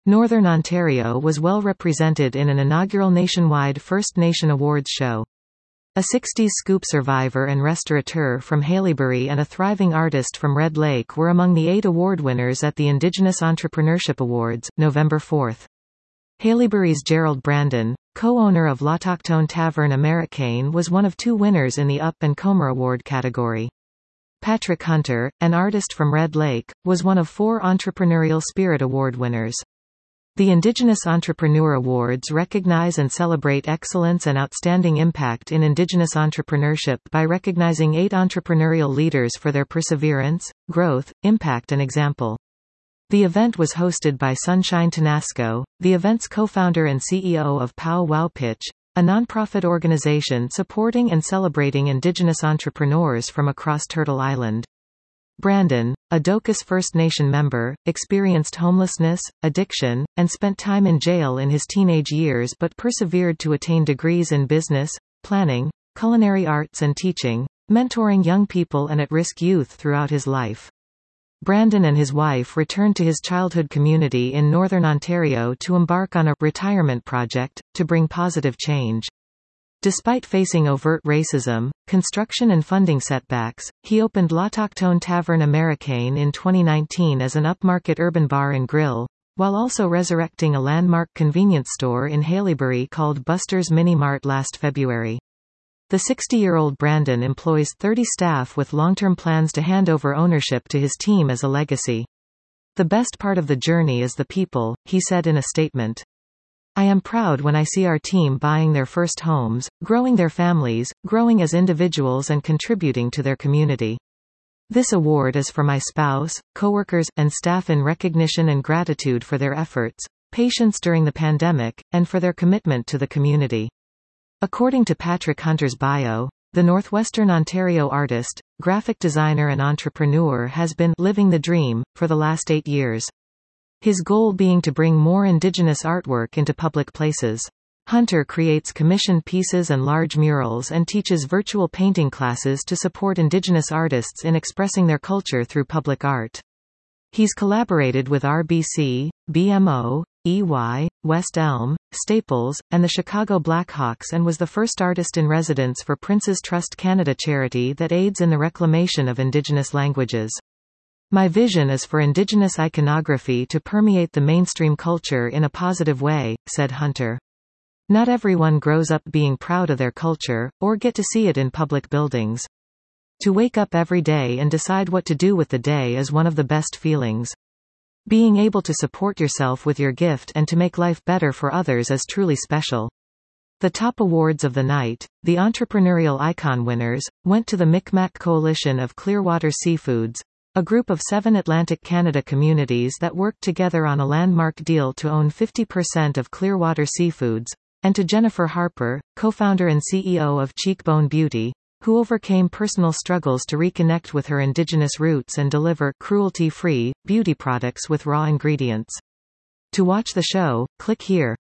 Northern Ontario was well represented in an inaugural nationwide First Nation Awards show. A 60s scoop survivor and restaurateur from Haileybury and a thriving artist from Red Lake were among the 8 award winners at the Indigenous Entrepreneurship Awards, November 4. Haileybury's Gerald Brandon, co-owner of L'Autochtone Tavern Americaine, was one of 2 winners in the Up and Comer Award category. Patrick Hunter, an artist from Red Lake, was one of 4 Entrepreneurial Spirit Award winners. The Indigenous Entrepreneur Awards recognize and celebrate excellence and outstanding impact in Indigenous entrepreneurship by recognizing 8 entrepreneurial leaders for their perseverance, growth, impact and example. The event was hosted by Sunshine Tenasco, the event's co-founder and CEO of Pow Wow Pitch, a nonprofit organization supporting and celebrating Indigenous entrepreneurs from across Turtle Island. Brandon, a Dokas First Nation member, experienced homelessness, addiction, and spent time in jail in his teenage years but persevered to attain degrees in business, planning, culinary arts and teaching, mentoring young people and at-risk youth throughout his life. Brandon and his wife returned to his childhood community in Northern Ontario to embark on a retirement project, to bring positive change. Despite facing overt racism, construction and funding setbacks, he opened L'Autochtone Tavern Americaine in 2019 as an upmarket urban bar and grill, while also resurrecting a landmark convenience store in Haileybury called Buster's Mini Mart last February. The 60-year-old Brandon employs 30 staff with long-term plans to hand over ownership to his team as a legacy. "The best part of the journey is the people," he said in a statement. "I am proud when I see our team buying their first homes, growing their families, growing as individuals and contributing to their community. This award is for my spouse, coworkers, and staff in recognition and gratitude for their efforts, patience during the pandemic, and for their commitment to the community." According to Patrick Hunter's bio, the Northwestern Ontario artist, graphic designer and entrepreneur has been living the dream for the last 8 years. His goal being to bring more Indigenous artwork into public places. Hunter creates commissioned pieces and large murals and teaches virtual painting classes to support Indigenous artists in expressing their culture through public art. He's collaborated with RBC, BMO, EY, West Elm, Staples, and the Chicago Blackhawks and was the first artist in residence for Prince's Trust Canada charity that aids in the reclamation of Indigenous languages. "My vision is for Indigenous iconography to permeate the mainstream culture in a positive way," said Hunter. "Not everyone grows up being proud of their culture, or get to see it in public buildings. To wake up every day and decide what to do with the day is one of the best feelings. Being able to support yourself with your gift and to make life better for others is truly special." The top awards of the night, the Entrepreneurial Icon winners, went to the Micmac Coalition of Clearwater Seafoods, a group of 7 Atlantic Canada communities that worked together on a landmark deal to own 50% of Clearwater Seafoods, and to Jennifer Harper, co-founder and CEO of Cheekbone Beauty, who overcame personal struggles to reconnect with her Indigenous roots and deliver cruelty-free beauty products with raw ingredients. To watch the show, click here.